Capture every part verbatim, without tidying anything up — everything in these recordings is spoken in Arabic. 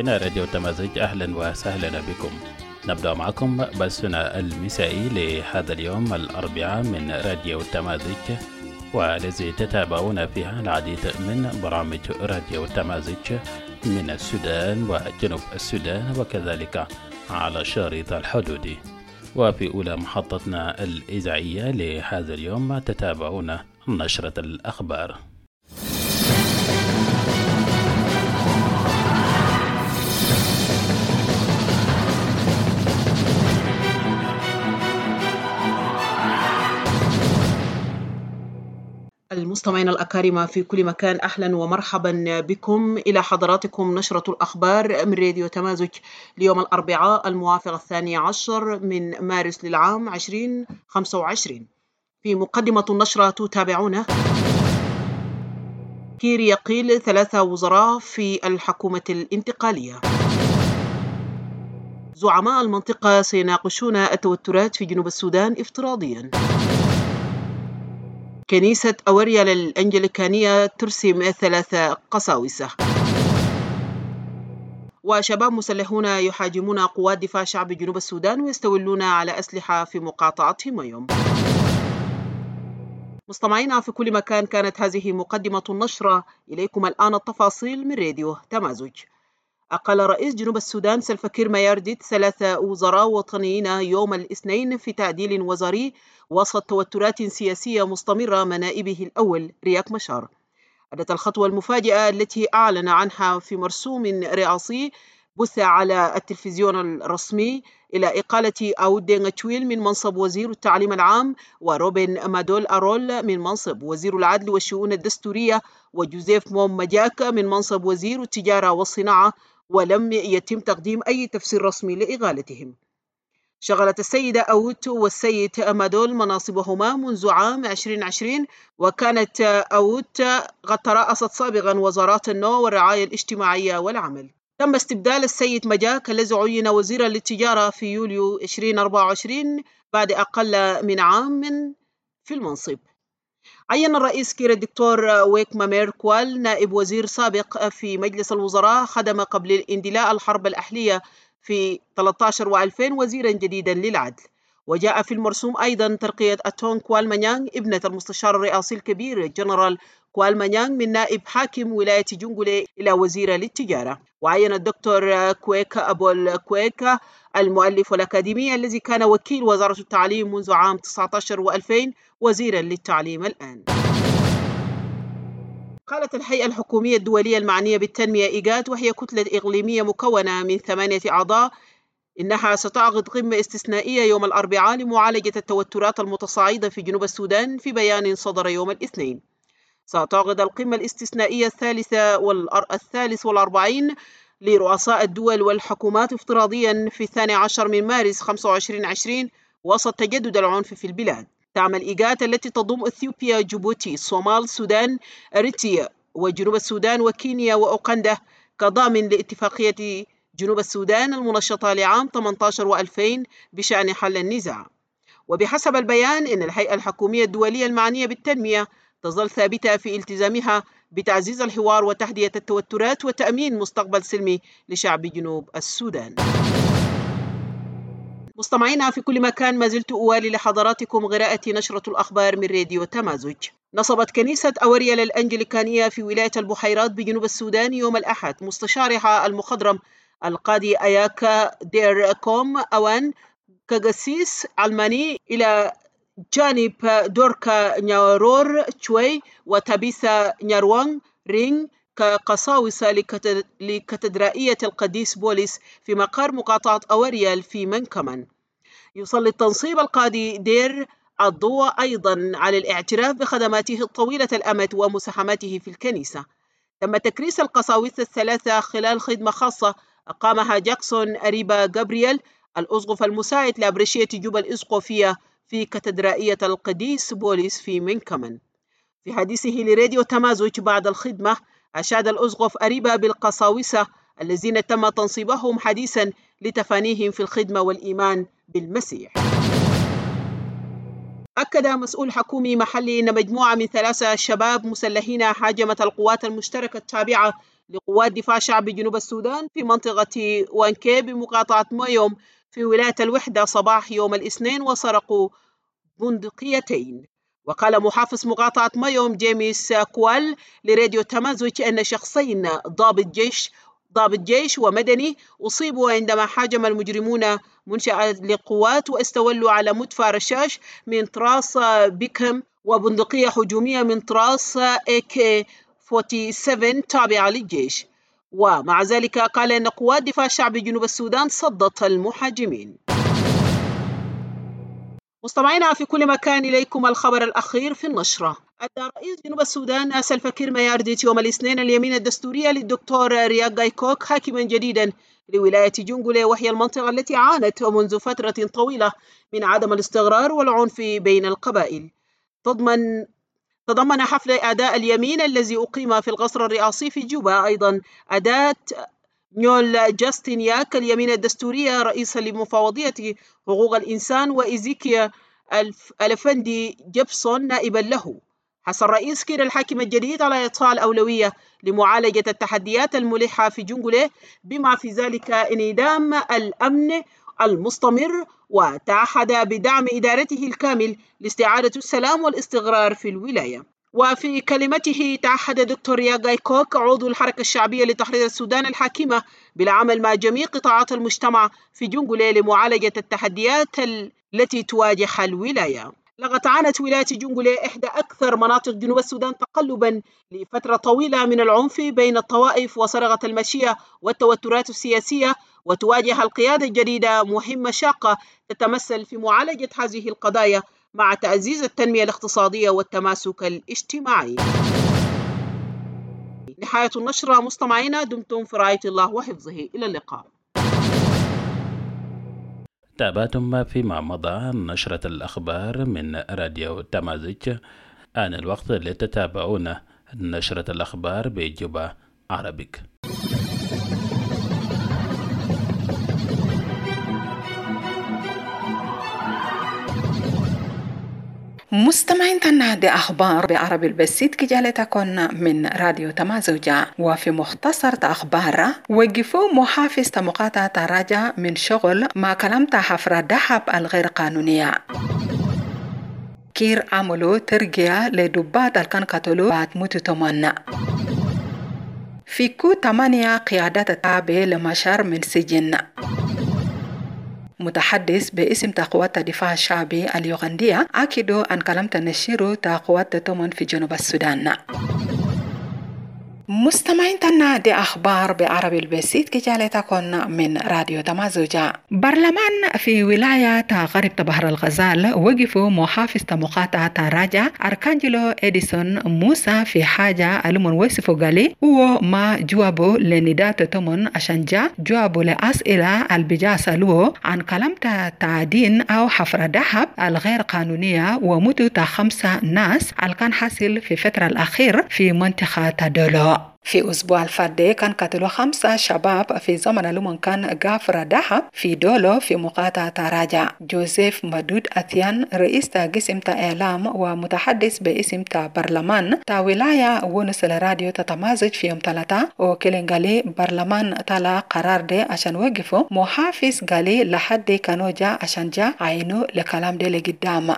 مستمعينا راديو تمازج، أهلا وسهلا بكم. نبدأ معكم بثنا المسائي لهذا اليوم الأربعاء من راديو تمازج، والذي تتابعون فيها العديد من برامج راديو تمازج من السودان وجنوب السودان وكذلك على شريط الحدود. وفي أولى محطتنا الإذاعية لهذا اليوم تتابعون نشرة الأخبار. المستمعين الأكارم في كل مكان، أهلا ومرحبا بكم إلى حضراتكم نشرة الأخبار من راديو تمازج ليوم الأربعاء الموافق الثاني عشر من مارس للعام عشرين خمسة وعشرين. في مقدمة النشرة تتابعون: كير يقيل ثلاثة وزراء في الحكومة الانتقالية. زعماء المنطقة سيناقشون التوترات في جنوب السودان افتراضيا. كنيسة أوريا الأنجليكانية ترسم ثلاثة قساوسة. وشباب مسلحون يحاجمون قوات دفاع شعب جنوب السودان ويستولون على أسلحة في مقاطعة هميوم. مستمعينا في كل مكان، كانت هذه مقدمة النشرة. إليكم الآن التفاصيل من راديو تمازج. أقل رئيس جنوب السودان سلفا كير ميارديت ثلاثة وزراء وطنيين يوم الاثنين في تعديل وزاري وسط توترات سياسية مستمرة من نائبه الأول رياك مشار. أدت الخطوة المفاجئة التي أعلن عنها في مرسوم رئاسي بث على التلفزيون الرسمي إلى إقالة أود نتشويل من منصب وزير التعليم العام، وروبن مادول أرول من منصب وزير العدل والشؤون الدستورية، وجوزيف موم مجاك من منصب وزير التجارة والصناعة، ولم يتم تقديم أي تفسير رسمي لإغالتهم. شغلت السيدة أوت والسيد مادول مناصبهما منذ عام ألفين وعشرين، وكانت أوت قد ترأست سابقا وزارات النوع والرعاية الاجتماعية والعمل. تم استبدال السيد مجاك الذي عين وزيرا للتجارة في يوليو ألفين وأربعة وعشرين بعد أقل من عام في المنصب. عين الرئيس كير الدكتور ويك مامير كوال نائب وزير سابق في مجلس الوزراء خدم قبل الاندلاع الحرب الأهلية في ثلاثة عشر وألفين وزيرا جديدا للعدل. وجاء في المرسوم أيضا ترقية أتون كوال مانيانغ ابنة المستشار الرئاسي الكبير جنرال كوال مانيانغ من نائب حاكم ولاية جنجولي إلى وزيرة للتجارة. وعين الدكتور كويك أبو الكويك المؤلف والأكاديمي الذي كان وكيل وزارة التعليم منذ عام تسعة عشر وألفين وزيرا للتعليم الآن. قالت الهيئة الحكومية الدولية المعنية بالتنمية إيجاد، وهي كتلة إقليمية مكونة من ثمانية أعضاء، إنها ستعقد قمة استثنائية يوم الأربعاء لمعالجة التوترات المتصاعدة في جنوب السودان. في بيان صدر يوم الاثنين، ستعقد القمة الاستثنائية الثالثة والثالث والأربعين لرؤساء الدول والحكومات افتراضيا في الثاني عشر من مارس خمسة وعشرين عشرين وسط تجدد العنف في البلاد. تعمل إيجاد التي تضم إثيوبيا، جيبوتي، الصومال، السودان، أريتريا وجنوب السودان وكينيا وأوغندا كضامن لاتفاقية جنوب السودان المنشطة لعام ثمانية عشر وألفين بشأن حل النزاع. وبحسب البيان، إن الهيئة الحكومية الدولية المعنية بالتنمية تظل ثابتة في التزامها بتعزيز الحوار وتهدئة التوترات وتأمين مستقبل سلمي لشعب جنوب السودان. مستمعينا في كل مكان، ما زلت أوالي لحضراتكم قراءة نشرة الأخبار من راديو تمازج. نصبت كنيسة أوريا الأنجليكانية في ولاية البحيرات بجنوب السودان يوم الأحد مستشارها المخضرم القاضي أياكا دير كوم أوان كقسيس علماني إلى جانب دوركا نيارور تشوي وتابيثا نياروان رينغ كقساوسة لكاتدرائية القديس بوليس في مقر مقاطعة أوريال في منكمن. يسلط تنصيب القاضي دير الضوء أيضا على الاعتراف بخدماته الطويلة الأمد ومساهمته في الكنيسة. تم تكريس القساوسة الثلاثة خلال خدمة خاصة أقامها جاكسون أريبا جابرييل الأسقف المساعد لأبرشية جوبا الإسقفية في كاتدرائية القديس بوليس في منكمن. في حديثه لراديو تمازج بعد الخدمة، أشاد الأسقف أريبا بالقساوسة الذين تم تنصيبهم حديثا لتفانيهم في الخدمة والإيمان بالمسيح. أكد مسؤول حكومي محلي أن مجموعة من ثلاثة شباب مسلحين هاجمت القوات المشتركة التابعة لقوات دفاع شعبي جنوب السودان في منطقة وانكي بمقاطعة مايوم في ولاية الوحدة صباح يوم الاثنين وسرقوا بندقيتين. وقال محافظ مقاطعة مايوم جيميس كوال لراديو تمازوج أن شخصين ضابط جيش ضابط جيش ومدني أصيبوا عندما هاجم المجرمون منشأة لقوات واستولوا على مدفع رشاش من طراس بيكم وبندقية هجومية من طراس إيه كي سبعة وأربعين تابعة للجيش. ومع ذلك قال أن قوات دفاع الشعبي جنوب السودان صدت المهاجمين. مستمعينا في كل مكان، إليكم الخبر الأخير في النشرة. أدى رئيس جنوب السودان سلفا كير ميارديت يوم الاثنين اليمين الدستورية للدكتور رياك غايكوك حاكما جديدا لولاية جونغولي، وهي المنطقة التي عانت منذ فترة طويلة من عدم الاستقرار والعنف بين القبائل. تضمن تضمن حفل أداء اليمين الذي أقيم في القصر الرئاسي في جوبا أيضا أداة نيول جاستن ياك اليمين الدستورية رئيسا لمفوضية حقوق الإنسان، وإيزيكيا الفندي جيبسون نائبا له. حث الرئيس كير الحاكم الجديد على إعطاء الأولوية لمعالجة التحديات الملحة في جونغولي بما في ذلك انعدام الأمن المستمر، وتعهد بدعم إدارته الكامل لاستعادة السلام والاستقرار في الولاية. وفي كلمته تعهد دكتور رياك غايكوك عضو الحركة الشعبية لتحرير السودان الحاكمة بالعمل مع جميع قطاعات المجتمع في جونغولي لمعالجة التحديات التي تواجه الولاية. لقد عانت ولاية جونغولي إحدى أكثر مناطق جنوب السودان تقلبا لفترة طويلة من العنف بين الطوائف وصرغة المشية والتوترات السياسية، وتواجه القيادة الجديدة مهمة شاقة تتمثل في معالجة هذه القضايا مع تعزيز التنمية الاقتصادية والتماسك الاجتماعي. نهاية النشرة مستمعينا، دمتم في رعاية الله وحفظه. إلى اللقاء. تابعتم فيما مضى نشرة الأخبار من راديو تمازج. آن الوقت لتتابعون نشرة الأخبار بجوبا عربيك. مستمعين تنادي أخبار بعربي البسيط كجالتكن من راديو تمازوجة. وفي مختصر أخبار، وقفوا محافظ مقاطعة راجع من شغل ما كلمت حفر الذهب الغير قانونية. كير عملوا ترجية لدبات الكان قتلوا بعد موت تمنى. في كو ثمانية قيادات التابع لمشار من سجن. متحدث باسم تقوات الدفاع الشعبي اليوغندية أكدوا أن كلمة نشيرو تقوات تمن في جنوب السودان. مستمعين تنادي أخبار بعربي البسيط كجالتكن من راديو تمازوجة. برلمان في ولاية غرب بحر الغزال وقفوا محافظ مقاطعة راجع أركانجلو إديسون موسى في حاجة ألمون وصفوا قالي وما جوابوا لنداء تمن عشان جا جوابوا لأسئلة البجاسة له عن كلمة تعدين أو حفر ذهب الغير قانونية وموت خمسة ناس كان حاصل في فترة الأخير في منطقة دولو. في أسبوع الفردي كان قتلوا خمسة شباب في زمن لمن كان غافر دهب في دولو في مقاطعة راجع. جوزيف مدود أثيان رئيس قسم إعلام ومتحدث باسم برلمان تا ولاية ونس الراديو تتمازج في يوم ثلاثة وكلنغالي برلمان طلع قرار دي عشان وقفوا محافظ غالي لحد كانوا جا عشان جا عينو لكلام دي لقدام.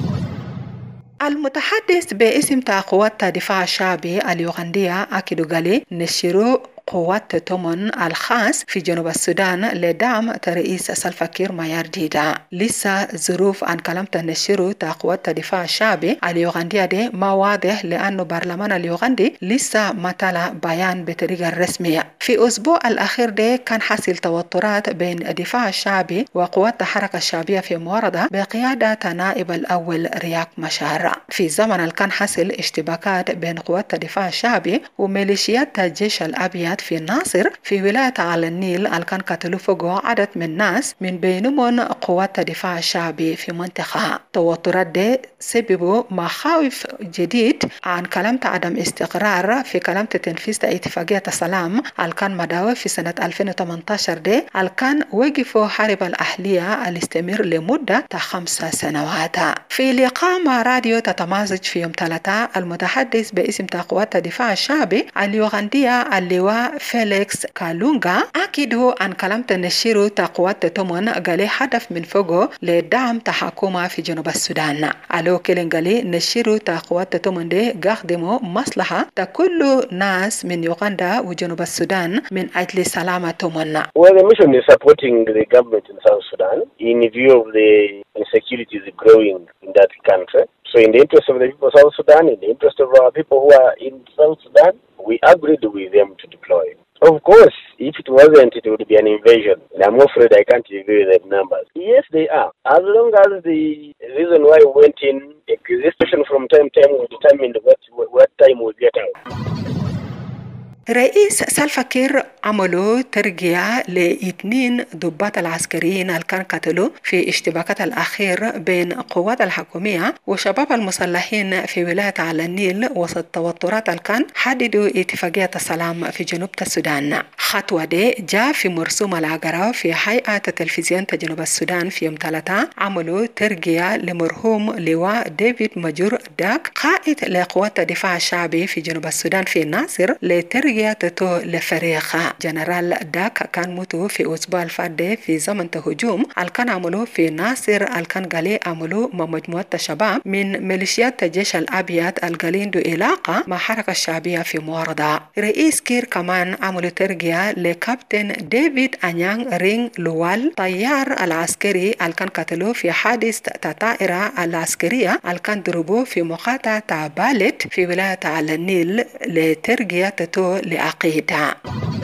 المتحدث باسم قوات الدفاع الشعبي اليوغندية أكدوا قالي نشروا قوات تمن الخاص في جنوب السودان لدعم رئيس سلفا كير ميارديت. لسه ظروف عن كلمة نشروا قوات الدفاع الشعبي اليوغندية دي ما واضح لأنه برلمان اليوغندي لسه ما طلع بيان بطريقة رسمية. في أسبوع الأخير دي كان حاصل توترات بين الدفاع الشعبي وقوات الحركة الشعبية في معارضة بقيادة نائب الأول رياك مشار. في زمن كان حاصل اشتباكات بين قوات الدفاع الشعبي وميليشيات الجيش الأبيض العمليات في الناصر في ولاية على النيل كان قتلوا فوق عدد من الناس من بينهم قوات الدفاع الشعبي في منطقة. توترات دي سببوا مخاوف جديد عن كلمة عدم استقرار في كلمة تنفيذ اتفاقية السلام كان مداوي في سنة ألفين وثمانية عشر دي كان وقفوا حرب الأهلية الاستمر لمدة خمس سنوات. في لقاء مع راديو تتمازج في يوم ثلاثة المتحدث باسم قوات الدفاع الشعبي اليوغندية اللواء فيليكس كالونغا أكدوا أن كلمة نشيرو قوات تمن قالي هدف من فوقه لدعم تحكمها في جنوب السودان. ألو كيلين قالي نشيرو قوات تمن دي قاخدموا مصلحة كل ناس من يوغندا وجنوب السودان من أجل سلامة تمن. Well, the mission is supporting the government in South Sudan in view of the insecurity is growing in that country. So in the interest of the people of South Sudan, in the interest of our people who are in South Sudan, we agreed with them to deploy. Of course, if it wasn't, it would be an invasion. And I'm afraid I can't give you the numbers. Yes, they are. As long as the reason why we went in, acquisition from time to time will determine what, what time we get out. رئيس سلفا كير عملوا ترجيع لاثنين ضباط العسكريين اللي كان قتلوا في اشتباكات الأخير بين قوات الحكومية وشباب المسلحين في ولاية على النيل وسط توترات اللي كان حددوا اتفاقية السلام في جنوب السودان. خطوة دي جاء في مرسوم العقرة في هيئة تلفزيون جنوب السودان في يوم ثلاثة عملوا ترجيع لمرحوم لواء ديفيد ماجور داك قائد لقوات الدفاع الشعبي في جنوب السودان في الناصر لترجيع تتو لفريق جنرال داك كان موتو في أسبوع الفادي في زمن تهجوم الكان عملوا في ناصر الكان قالي عملوا مع مجموعة شباب من ميليشيات الجيش الأبيض القالين دو علاقة مع حركة الشعبية في معارضة. رئيس كير كمان عملوا ترجيع لكابتن ديفيد أنيان رينغ لوال طيار العسكري الكان قتلوه في حادث طائرة العسكرية الكان ضربوه في مقاطعة بالت في ولاية على النيل لترجيع تتو لعقيدة.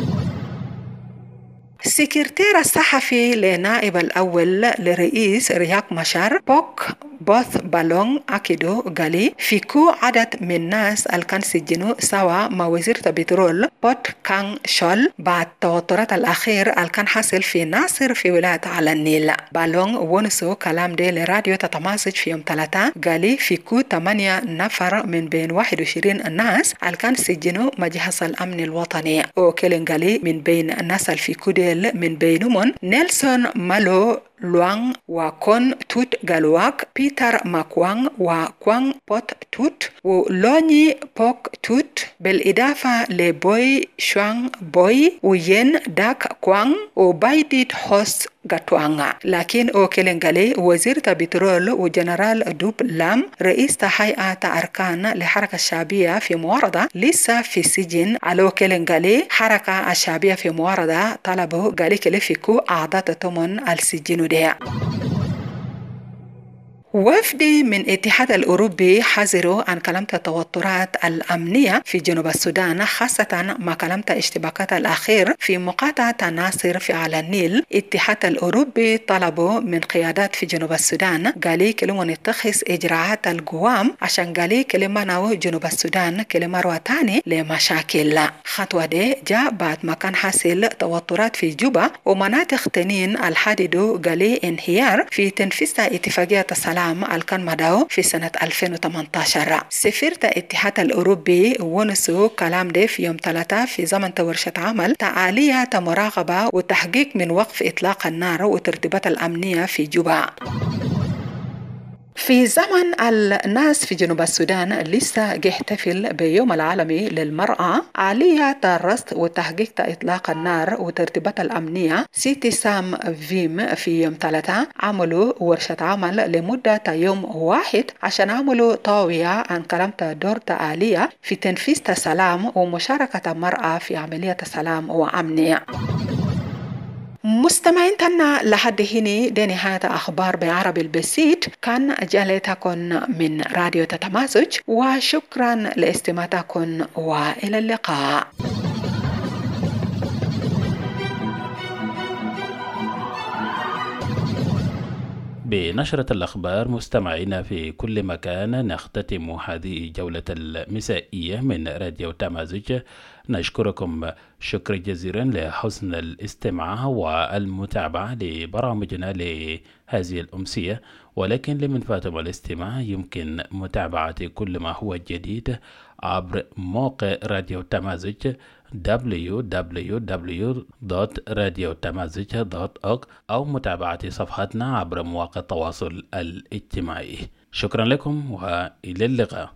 السكرتير الصحفي لنائب الأول لرئيس رياك مشار بوك بوث بالون أكيدو قالي فيكو عدد من الناس اللي كان سجنوا سوا مع وزيرة البترول بوت كان شول بعد توترات الأخير اللي كان حاصل في ناصر في ولاية على النيل. بالون ونسو كلام دي لراديو تتماسج في يوم ثلاثة قالي فيكو ثمانية نفر من بين واحد وعشرين الناس اللي كان سجنوا مع جهاز الأمن الوطني وكيلين قالي من بين الناس اللي فيكو ديل من بينهم نيلسون مالو لوان وكون توت غالواك بيتر ماكوان وكوان بوت توت ولوني بوك توت بالإضافة لبوي شوان بوي وين داك كوان وبايديت هوس غاتوانغا. لكن أوكيلنغالي وزير البترول وجنرال دوب لام رئيس هيئة أركان لحركة الشعبية في معارضة لسه في السجن. على أوكيلنغالي حركة الشعبية في معارضة طلبوا قالي كلفكو أعضاء تمن السجن ده. وفد من الاتحاد الأوروبي حذروا عن كلمة التوترات الأمنية في جنوب السودان خاصة مع كلمة اشتباكات الأخير في مقاطعة ناصر في على النيل. الاتحاد الأوروبي طلبوا من قيادات في جنوب السودان قالي كلمة نتخذ إجراءات القوام عشان قالي كلمة ناو جنوب السودان كلمة روى تاني لمشاكل. خطوة دي جاء بعد ما كان حاصل توترات في جوبا ومناطق تنين الحديدو قالي انهيار في تنفيذ اتفاقية السلام الكان مداو في سنة ألفين وثمانية عشر. سفيرة الاتحاد الأوروبي ونسو كلام ده في يوم ثلاثة في زمن ورشة عمل تعالية مراقبة وتحقيق من وقف إطلاق النار وترتيبات الأمنية في جوبا. في زمن الناس في جنوب السودان لسه يحتفل بيوم العالمي للمرأة عالية الرصد وتحقيق إطلاق النار وترتيبات الأمنية سيتي سام فيم في يوم ثلاثة عملوا ورشة عمل لمدة يوم واحد عشان عملوا طاوية عن كلمة دور عالية في تنفيذ السلام ومشاركة المرأة في عملية السلام وأمنية. مستمعين تنا لحد هنا دي نهاية أخبار بعربي البسيط كان جالتكم من راديو تتمازج وشكرا لاستماعكم وإلى اللقاء. بنشرة الأخبار مستمعينا في كل مكان. نختتم هذه جولة المسائية من راديو تمازج. نشكركم شكرا جزيلا لحسن الاستماع والمتابعة لبرامجنا لهذه الأمسية، ولكن لمن فاتم الاستماع يمكن متابعة كل ما هو جديد عبر موقع راديو تمازج دبليو دبليو دبليو دوت راديو تمازج دوت أورج أو متابعة صفحتنا عبر مواقع التواصل الاجتماعي. شكرا لكم وإلى اللقاء.